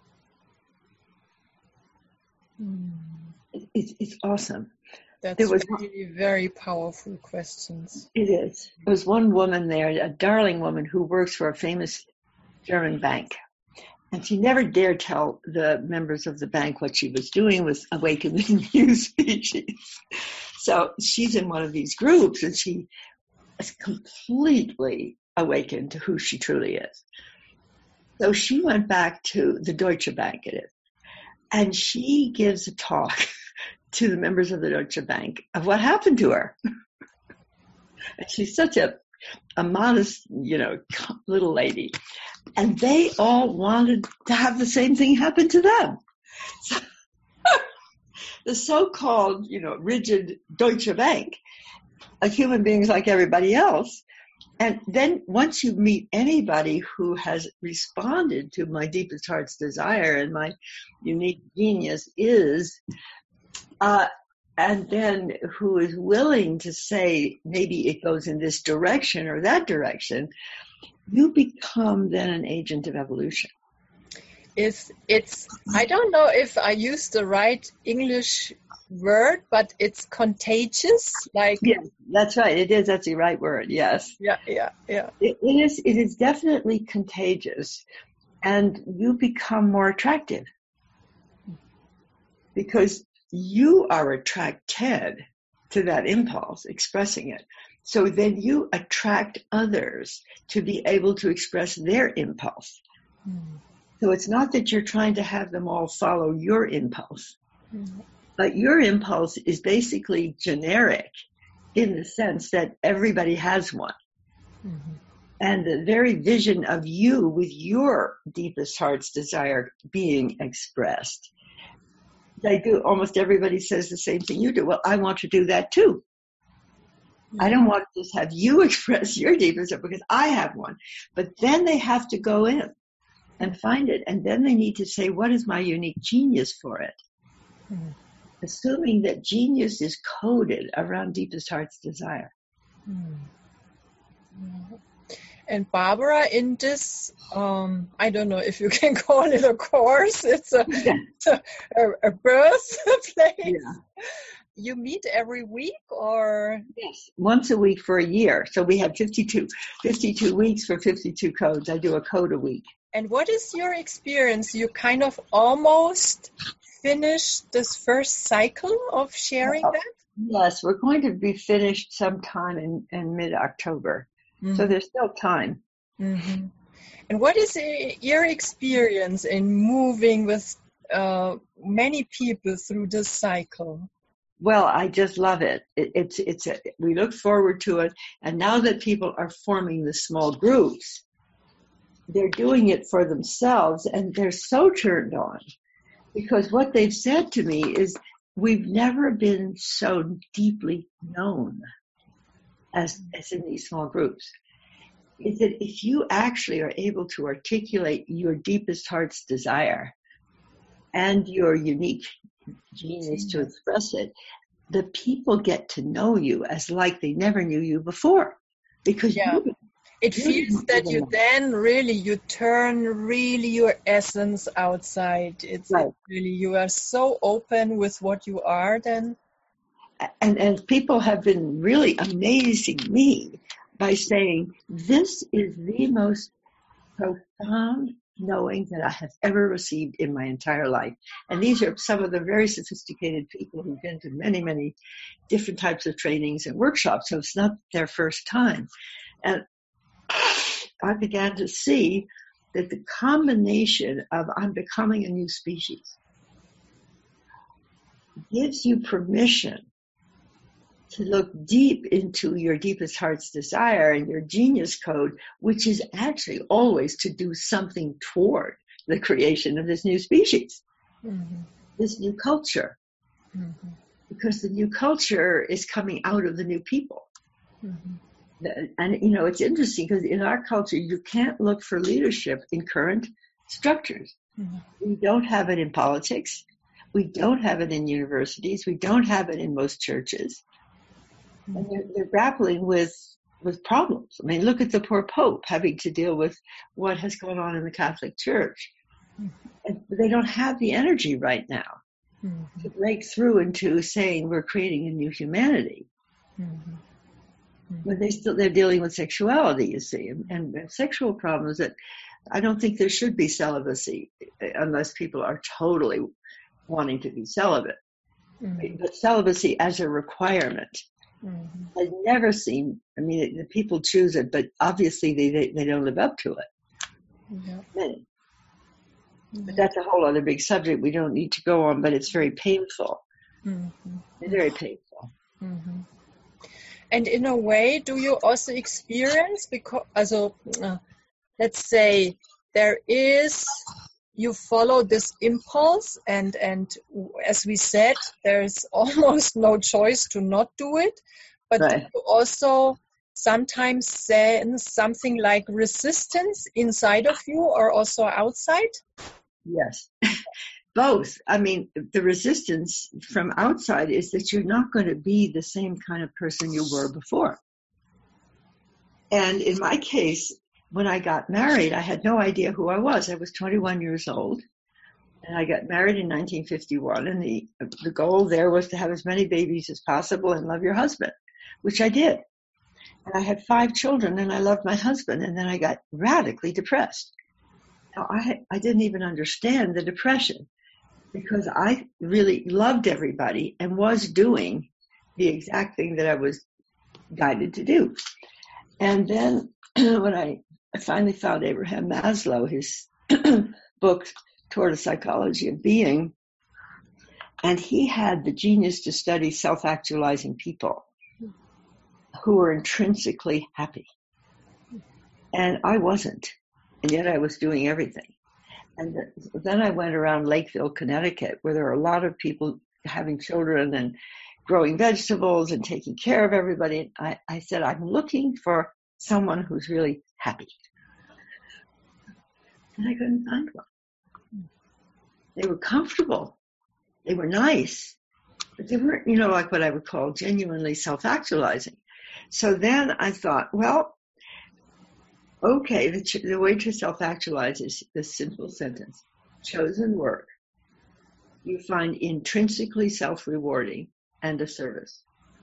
Mm. It, it's awesome. That's there was really very powerful questions. It is. There was one woman there, a darling woman who works for a famous German bank. And she never dared tell the members of the bank what she was doing with Awaken the New Species. So she's in one of these groups, and she is completely awakened to who she truly is. So she went back to the Deutsche Bank, it is, and she gives a talk to the members of the Deutsche Bank of what happened to her. And she's such a, a modest, you know, little lady. And they all wanted to have the same thing happen to them. So, the so-called, you know, rigid Deutsche Bank, a human beings like everybody else. And then once you meet anybody who has responded to my deepest heart's desire and my unique genius is, uh, and then who is willing to say, maybe it goes in this direction or that direction, you become then an agent of evolution. It's, it's, I don't know if I use the right English word, but it's contagious. Like, yeah, that's right. It is. That's the right word. Yes. Yeah, yeah, yeah. It, it is. It is definitely contagious, and you become more attractive because you are attracted to that impulse, expressing it. So then you attract others to be able to express their impulse. Mm. So it's not that you're trying to have them all follow your impulse, mm. but your impulse is basically generic in the sense that everybody has one. Mm-hmm. And the very vision of you with your deepest heart's desire being expressed. They do, almost everybody says the same thing you do. Well, I want to do that too. Mm-hmm. I don't want to just have you express your deepest desire because I have one. But then they have to go in and find it. And then they need to say, what is my unique genius for it? Mm-hmm. Assuming that genius is coded around deepest heart's desire. Mm-hmm. And Barbara, in this, um, I don't know if you can call it a course, it's a, yeah. it's a, a birth place. Yeah. You meet every week or? Yes, once a week for a year. So we have fifty-two, fifty-two weeks for fifty-two codes. I do a code a week. And what is your experience? You kind of almost finished this first cycle of sharing oh, that? Yes, we're going to be finished sometime in, in mid-October. Mm-hmm. So there's still time. Mm-hmm. And what is your experience in moving with uh, many people through this cycle? Well, I just love it. it it's it's a, we look forward to it. And now that people are forming the small groups, they're doing it for themselves, and they're so turned on because what they've said to me is, we've never been so deeply known as, as in these small groups. Is that if you actually are able to articulate your deepest heart's desire and your unique genius to express it, the people get to know you as like they never knew you before. Because yeah. you, it you feels that you then really, you turn really your essence outside. It's right. really, you are so open with what you are then. And, and people have been really amazing me by saying, this is the most profound knowing that I have ever received in my entire life. And these are some of the very sophisticated people who've been to many, many different types of trainings and workshops, so it's not their first time. And I began to see that the combination of I'm becoming a new species gives you permission to look deep into your deepest heart's desire and your genius code, which is actually always to do something toward the creation of this new species, mm-hmm. this new culture. Mm-hmm. Because the new culture is coming out of the new people. Mm-hmm. And, you know, it's interesting because in our culture, you can't look for leadership in current structures. Mm-hmm. We don't have it in politics. We don't have it in universities. We don't have it in most churches. And they're, they're grappling with with problems. I mean, look at the poor Pope having to deal with what has gone on in the Catholic Church. Mm-hmm. And they don't have the energy right now mm-hmm. to break through into saying we're creating a new humanity. Mm-hmm. Mm-hmm. But they still they're dealing with sexuality, you see, and, and sexual problems that I don't think there should be celibacy unless people are totally wanting to be celibate. Mm-hmm. But celibacy as a requirement. Mm-hmm. I've never seen, I mean, the people choose it, but obviously they, they, they don't live up to it. Yeah. Many. Mm-hmm. But that's a whole other big subject we don't need to go on, but it's very painful. Mm-hmm. It's very painful. Mm-hmm. And in a way, do you also experience, because, also, uh, let's say, there is you follow this impulse, and and as we said, there's almost no choice to not do it. But Right. do you also sometimes sense something like resistance inside of you or also outside? Yes. Both. I mean, the resistance from outside is that you're not going to be the same kind of person you were before. And in my case, when I got married, I had no idea who I was. I was twenty-one years old, and I got married in nineteen fifty-one, and the the goal there was to have as many babies as possible and love your husband, which I did. And I had five children, and I loved my husband, and then I got radically depressed. Now, I, I didn't even understand the depression because I really loved everybody and was doing the exact thing that I was guided to do. And then when I, I finally found Abraham Maslow, his book, Toward a Psychology of Being, and he had the genius to study self-actualizing people who were intrinsically happy. And I wasn't. And yet I was doing everything. And then I went around Lakeville, Connecticut, where there are a lot of people having children and growing vegetables and taking care of everybody. And I, I said, I'm looking for someone who's really happy. And I couldn't find one. They were comfortable. They were nice. But they weren't, you know, like what I would call genuinely self-actualizing. So then I thought, well, okay, the, ch- the way to self-actualize is this simple sentence. Chosen work you find intrinsically self-rewarding and of service.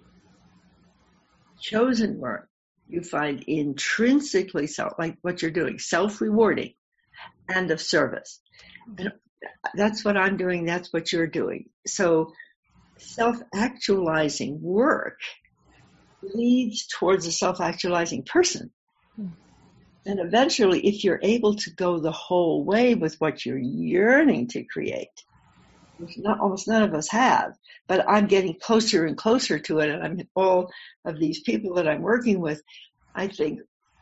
Chosen work you find intrinsically self, like what you're doing, self-rewarding and of service. And that's what I'm doing. That's what you're doing. So self-actualizing work leads towards a self-actualizing person. And eventually, if you're able to go the whole way with what you're yearning to create, which not, almost none of us have, but I'm getting closer and closer to it, and I'm all of these people that I'm working with, I think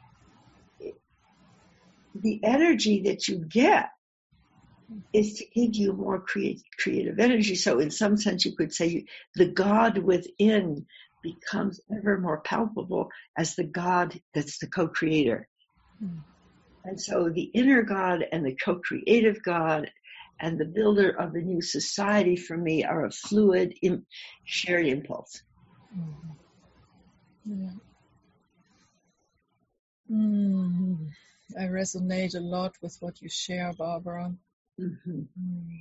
the energy that you get is to give you more create, creative energy. So in some sense, you could say the God within becomes ever more palpable as the God that's the co-creator. And so the inner God and the co-creative God and the builder of the new society for me are a fluid, im- shared impulse. Mm-hmm. Yeah. Mm-hmm. I resonate a lot with what you share, Barbara. Mm-hmm. Mm.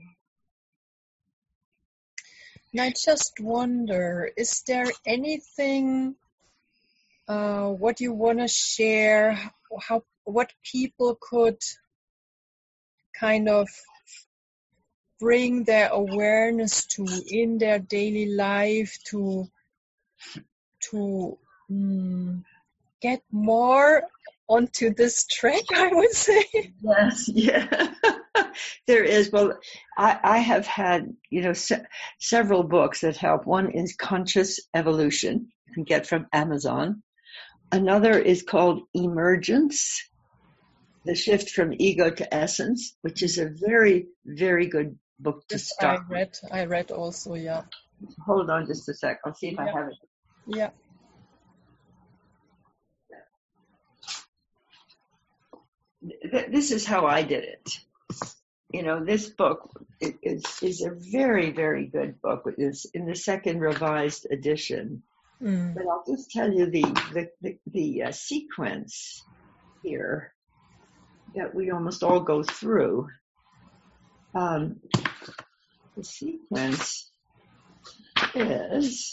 And I just wonder, is there anything uh, what you want to share, how what people could kind of bring their awareness to in their daily life to to um, get more onto this track, I would say. Yes, yeah. There is. Well, I, I have had, you know, se- several books that help. One is Conscious Evolution, you can get from Amazon. Another is called Emergence, The Shift from Ego to Essence, which is a very, very good book to Yes, start. I read. I read also. Yeah. Hold on just a sec. I'll see if yeah. I have it. Yeah. This is how I did it. You know, this book is is a very, very good book. It is in the second revised edition. Mm. But I'll just tell you the the the, the uh, sequence here that we almost all go through. Um, the sequence is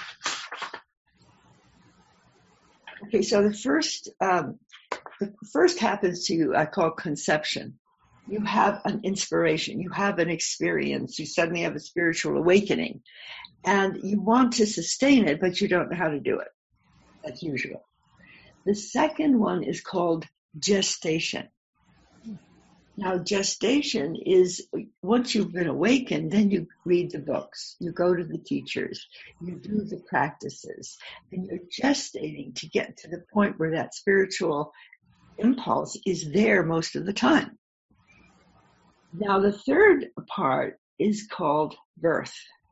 okay. So the first um, the first happens to you. I call conception. You have an inspiration, you have an experience, you suddenly have a spiritual awakening, and you want to sustain it, but you don't know how to do it. That's usual. The second one is called gestation. Now, gestation is once you've been awakened, then you read the books, you go to the teachers, you do the practices, and you're gestating to get to the point where that spiritual impulse is there most of the time. Now, the third part is called birth.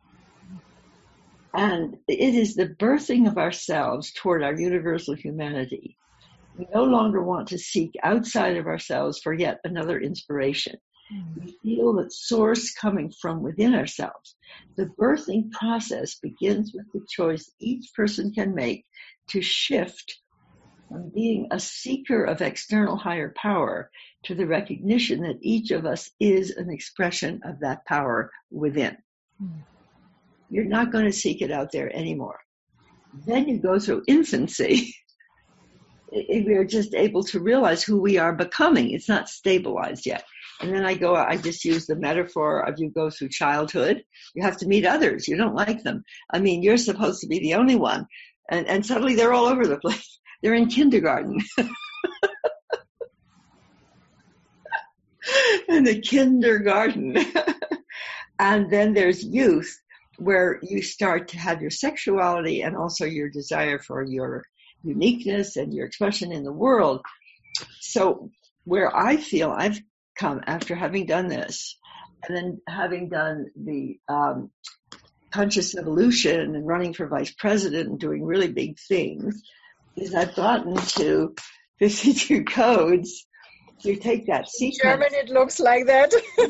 And it is the birthing of ourselves toward our universal humanity. We no longer want to seek outside of ourselves for yet another inspiration. We feel that source coming from within ourselves. The birthing process begins with the choice each person can make to shift from being a seeker of external higher power to the recognition that each of us is an expression of that power within. Mm. You're not going to seek it out there anymore. Then you go through infancy. We're just able to realize who we are becoming. It's not stabilized yet. And then I go, I just use the metaphor of you go through childhood. You have to meet others. You don't like them. I mean, you're supposed to be the only one. And, and suddenly they're all over the place. They're in kindergarten. In the kindergarten. And then there's youth, where you start to have your sexuality and also your desire for your uniqueness and your expression in the world. So where I feel I've come after having done this, and then having done the um, conscious evolution and running for vice president and doing really big things, is I've gotten to fifty-two codes. You take that sequence. In German, it looks like that.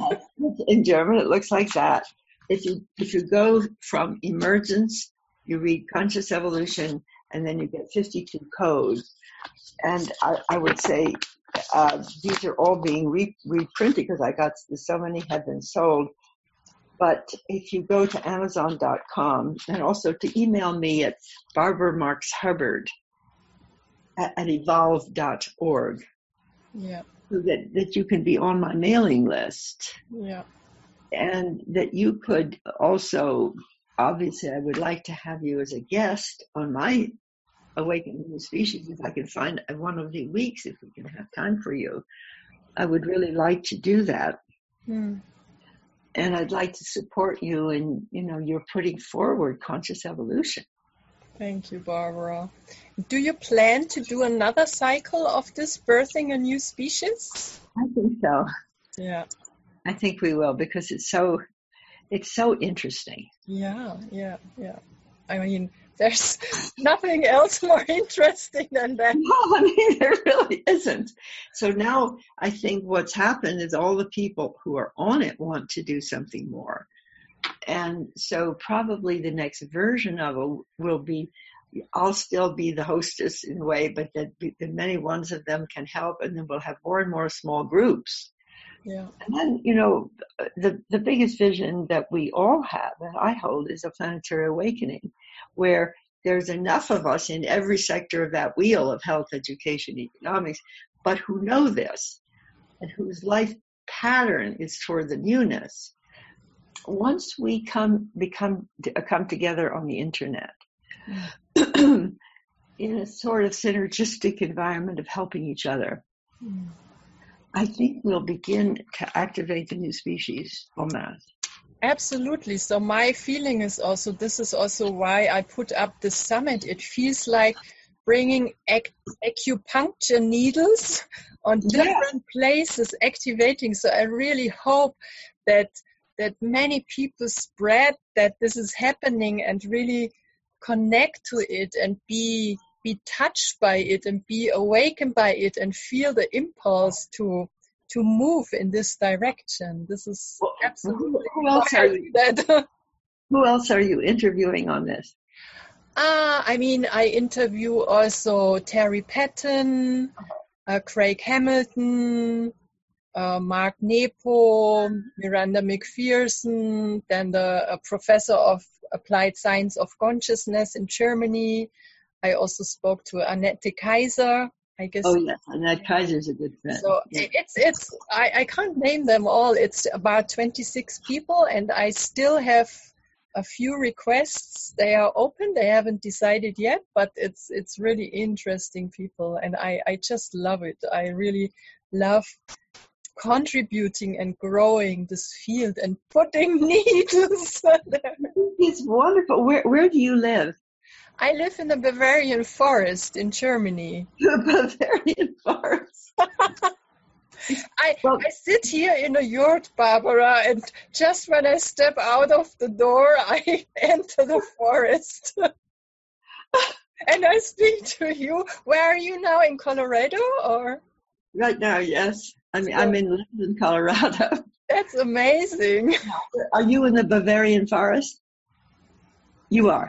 In German, it looks like that. If you if you go from emergence, you read conscious evolution, and then you get fifty-two codes. And I, I would say uh, these are all being re- reprinted because I got so many have been sold. But if you go to Amazon dot com and also to email me at Barbara Marx Hubbard at, at evolve dot org, yeah, so that, that you can be on my mailing list. Yeah. And that you could also, obviously, I would like to have you as a guest on my Awakening New Species, if I can find one of the weeks, if we can have time for you. I would really like to do that. Hmm. And I'd like to support you in, you know, you're putting forward conscious evolution. Thank you, Barbara. Do you plan to do another cycle of this birthing a new species? I think so. Yeah. I think we will, because it's so, it's so interesting. Yeah, yeah, yeah. I mean, there's nothing else more interesting than that. No, I mean, there really isn't. So now I think what's happened is all the people who are on it want to do something more. And so probably the next version of it will be, I'll still be the hostess in a way, but that many ones of them can help, and then we'll have more and more small groups. Yeah. And then, you know, the, the biggest vision that we all have, that I hold, is a planetary awakening, where there's enough of us in every sector of that wheel of health, education, economics, but who know this and whose life pattern is toward the newness. Once we come become come together on the internet, mm. in a sort of synergistic environment of helping each other, mm. I think we'll begin to activate the new species en masse. Absolutely. So my feeling is also, this is also why I put up this summit. It feels like bringing ac- acupuncture needles on different yeah. places, activating. So I really hope that that many people spread that this is happening and really connect to it and be be touched by it and be awakened by it and feel the impulse to to move in this direction. This is well, absolutely who else are you, that. Who else are you interviewing on this? Uh, I mean, I interview also Terry Patton, uh, Craig Hamilton, uh, Mark Nepo, Miranda McPherson, then the a professor of applied science of consciousness in Germany. I also spoke to Annette Kaiser. I guess. Oh yes, Annette Kaiser's a good friend. So yeah. it's it's I, I can't name them all. It's about twenty-six people, and I still have a few requests. They are open. They haven't decided yet, but it's it's really interesting people, and I, I just love it. I really love contributing and growing this field and putting needles there. It's wonderful. Where where do you live? I live in the Bavarian forest in Germany. The Bavarian forest. I, Well, I sit here in a yurt, Barbara, and just when I step out of the door, I enter the forest. And I speak to you. Where are you now, in Colorado, or? right now, yes. I mean, I'm in Linden, Colorado. That's amazing. Are you in the Bavarian forest? You are.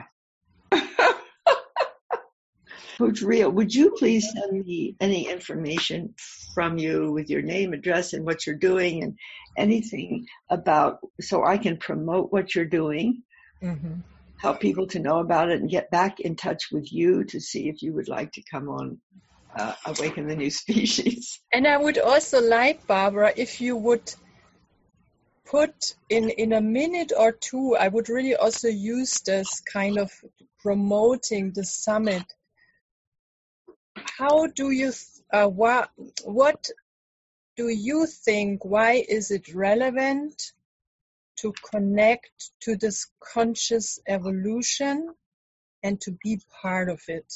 Coach Rio, would you please send me any information from you with your name, address, and what you're doing, and anything about, so I can promote what you're doing, mm-hmm. help people to know about it, and get back in touch with you to see if you would like to come on uh, Awaken the New Species. And I would also like, Barbara, if you would put in, in a minute or two, I would really also use this kind of promoting the summit. How do you, uh, what, what do you think, why is it relevant to connect to this conscious evolution and to be part of it?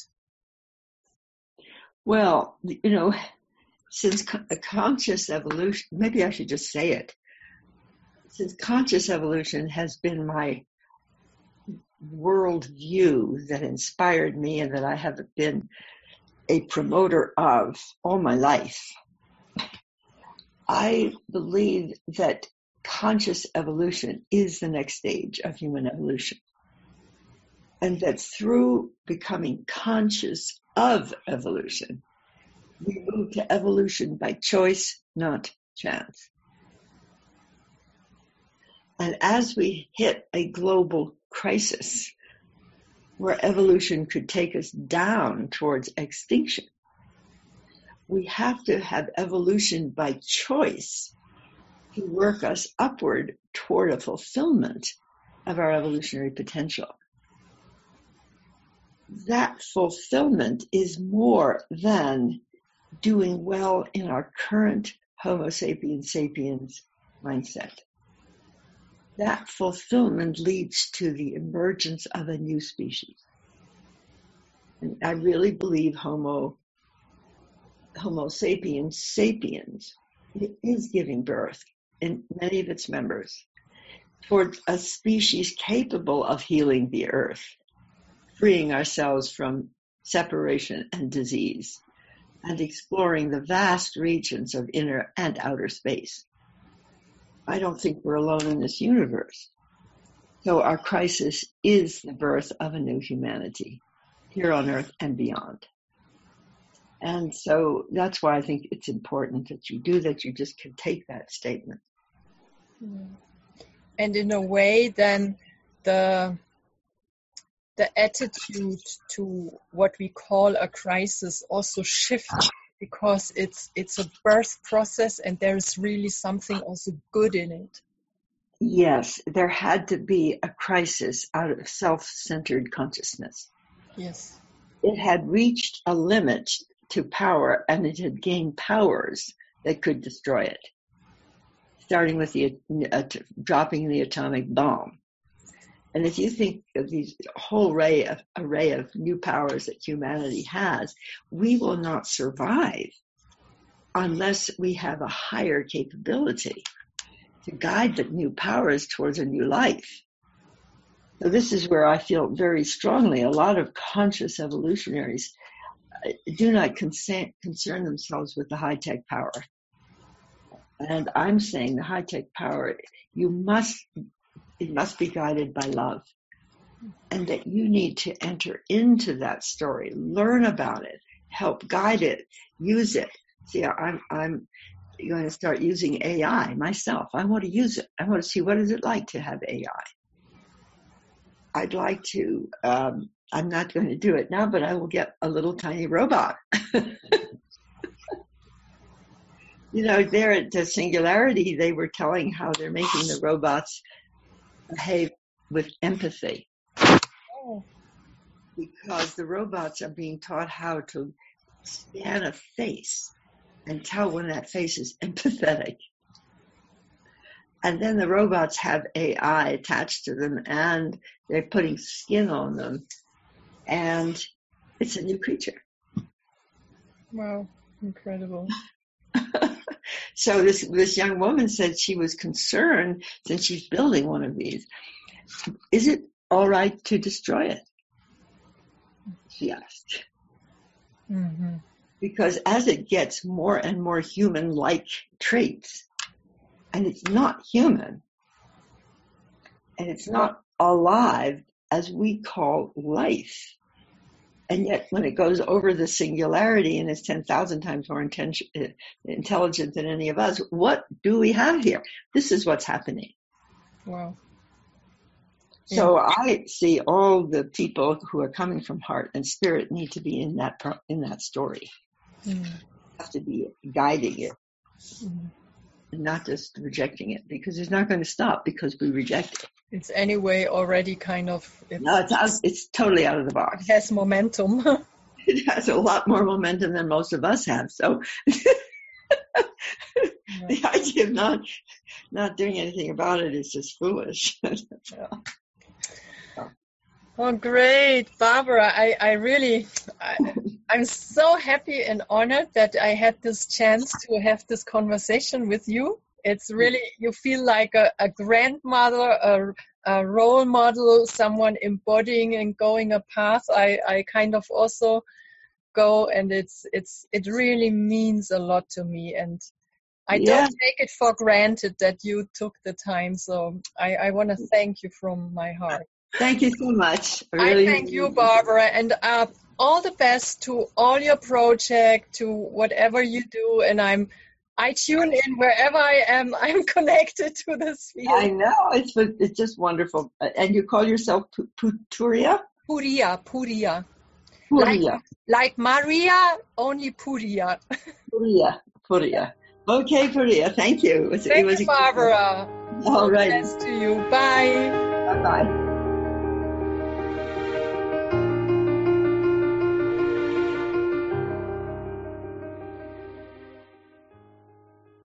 Well, you know, since co- conscious evolution, maybe I should just say it, since conscious evolution has been my world view that inspired me and that I have been a promoter of all my life, I believe that conscious evolution is the next stage of human evolution. And that through becoming conscious of evolution, we move to evolution by choice, not chance. And as we hit a global crisis where evolution could take us down towards extinction, we have to have evolution by choice to work us upward toward a fulfillment of our evolutionary potential. That fulfillment is more than doing well in our current Homo sapiens sapiens mindset. That fulfillment leads to the emergence of a new species. And I really believe Homo, Homo sapiens sapiens is giving birth in many of its members towards a species capable of healing the earth, freeing ourselves from separation and disease, and exploring the vast regions of inner and outer space. I don't think we're alone in this universe. So our crisis is the birth of a new humanity here on earth and beyond. And so that's why I think it's important that you do that. You just can take that statement. And in a way, then the the attitude to what we call a crisis also shifts, because it's it's a birth process and there's really something also good in it. Yes, there had to be a crisis out of self-centered consciousness. Yes. It had reached a limit to power, and it had gained powers that could destroy it, starting with the uh, dropping the atomic bomb. And if you think of these whole array of, array of new powers that humanity has, we will not survive unless we have a higher capability to guide the new powers towards a new life. So this is where I feel very strongly a lot of conscious evolutionaries do not concern, concern themselves with the high-tech power. And I'm saying the high-tech power, you must, it must be guided by love. And that you need to enter into that story, learn about it, help guide it, use it. See, I'm, I'm going to start using A I myself. I want to use it. I want to see what is it like to have A I. I'd like to, um, I'm not going to do it now, but I will get a little tiny robot. You know, there at the Singularity, they were telling how they're making the robots behave with empathy. Oh. Because the robots are being taught how to scan a face and tell when that face is empathetic. And then the robots have A I attached to them, and they're putting skin on them. And it's a new creature. Wow, incredible. So this, this young woman said she was concerned, since she's building one of these, is it all right to destroy it? She asked. Mm-hmm. Because as it gets more and more human-like traits, and it's not human, and it's not alive as we call life, and yet when it goes over the singularity and is ten thousand times more inten- intelligent than any of us, what do we have here? This is what's happening. Wow. So yeah. I see all the people who are coming from heart and spirit need to be in that pro- in that story. Mm. Have to be guiding it, mm. and not just rejecting it, because it's not going to stop because we reject it. It's anyway already kind of. It's, no, it's out, it's totally out of the box. It has momentum. It has a lot more momentum than most of us have. So yeah. The idea of not not doing anything about it is just foolish. Yeah. Oh, great, Barbara. I, I really, I, I'm so happy and honored that I had this chance to have this conversation with you. It's really, you feel like a, a grandmother, a, a role model, someone embodying and going a path. I, I kind of also go, and it's, it's, it really means a lot to me. And I yeah. don't take it for granted that you took the time. So I, I want to thank you from my heart. Thank you so much. I, really I thank you, Barbara, and uh, all the best to all your project, to whatever you do. And I'm, I tune in wherever I am. I'm connected to this field. I know, it's it's just wonderful. And you call yourself Puria? Puria, Puria. Puria. Like, like Maria, only Puria. Puria, Puria. Okay, Puria. Thank you. It was, thank it was you, Barbara. All right. Best to you. Bye. Bye-bye.